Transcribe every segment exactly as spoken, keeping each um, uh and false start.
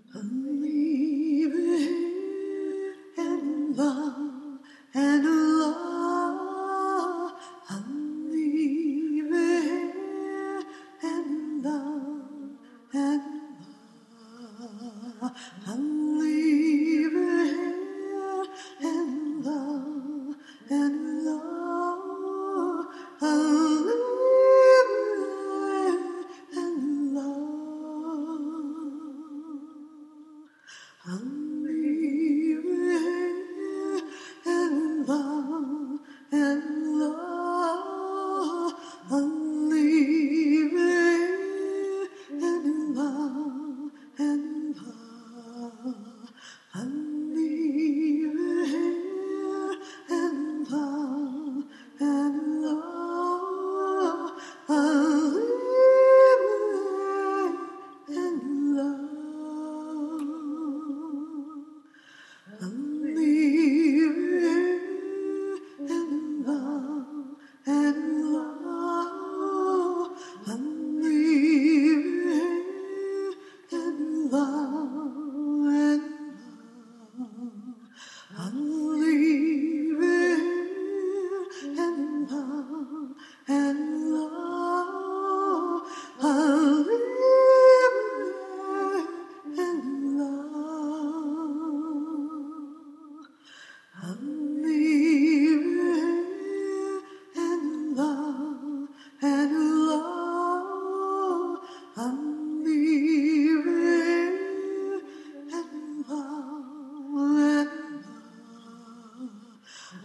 Unleavened and love and love, unleavened and love and love, unleavened and love and love, unleavened and love. Unleavened and love and love, unleavened and love and love, unleavened and love and love, unleavened and love. Unleavened and love and love, unleavened and love and love, unleavened and love and love, unleavened and love. Unleavened and love and love, unleavened and love and love,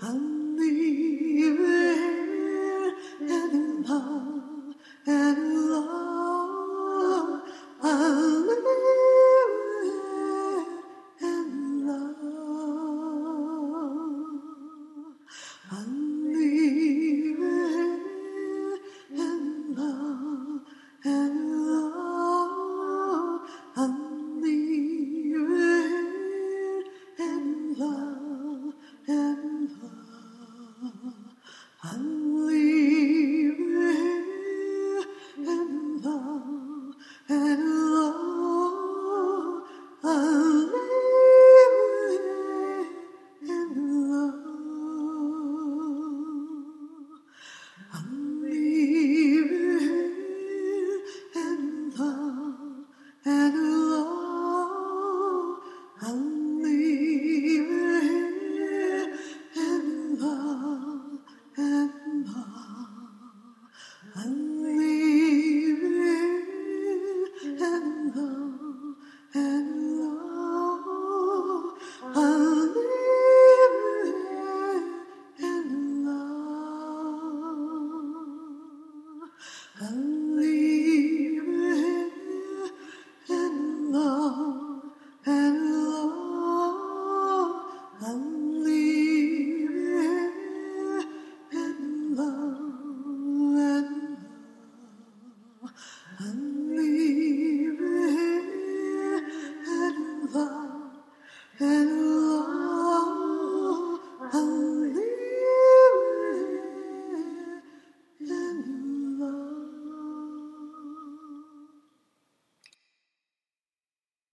unleavened and love and love, unleavened and love. Unleavened and love and love, unleavened and love and love, unleavened and love and love, unleavened and love. Unleavened and love and love, unleavened and love and love, unleavened and love and love, unleavened and love.